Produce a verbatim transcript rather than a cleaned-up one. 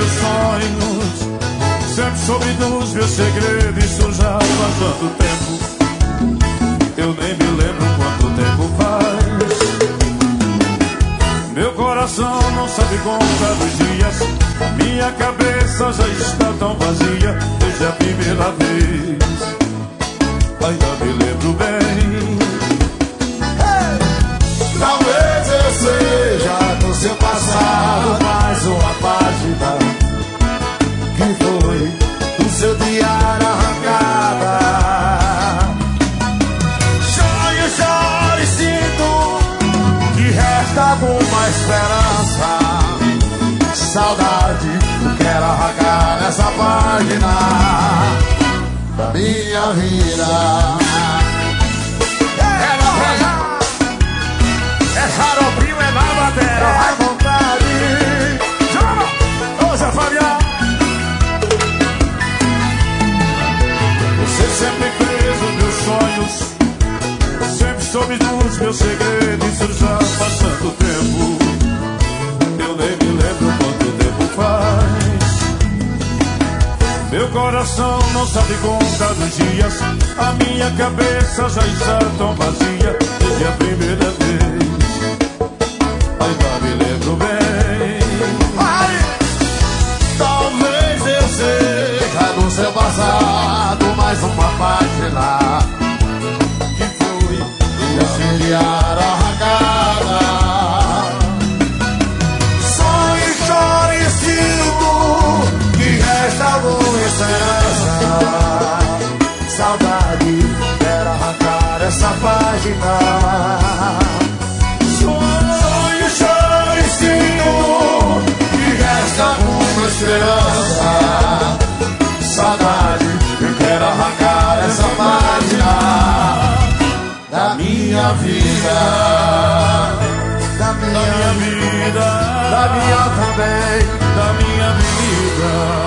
meus sonhos, sempre soube dos meus segredos. Isso já faz tanto tempo, eu nem me lembro quanto tempo faz. Meu coração não sabe contar os dias, minha cabeça já está tão vazia desde a primeira vez. Ainda me lembro bem. Hey! Talvez eu seja do seu passado mais uma página que foi do seu diário arrancada. Chore, chore, sinto que resta alguma esperança. Saudade, eu quero arrancar nessa página da minha vida. É na é xaropinho, é na madeira. À vontade. Chama! Ô Zé Fabiano, você sempre fez os meus sonhos, sempre soube dos meus segredos. Isso já faz tanto tempo, eu nem me lembro quanto tempo faz. Meu coração não sabe contar os dias, a minha cabeça já está tão vazia desde a primeira vez. Ainda me lembro bem. Ai, talvez eu seja do seu passado mais uma página que foi do seu diário arrancada. Sonho, choro e sinto que resta alguma esperança. Saudade, quero arrancar essa página. Sonho, choro e sinto que resta alguma esperança. Saudade, eu quero arrancar essa página da minha vida, da minha, Da minha vida, da minha também, da minha vida.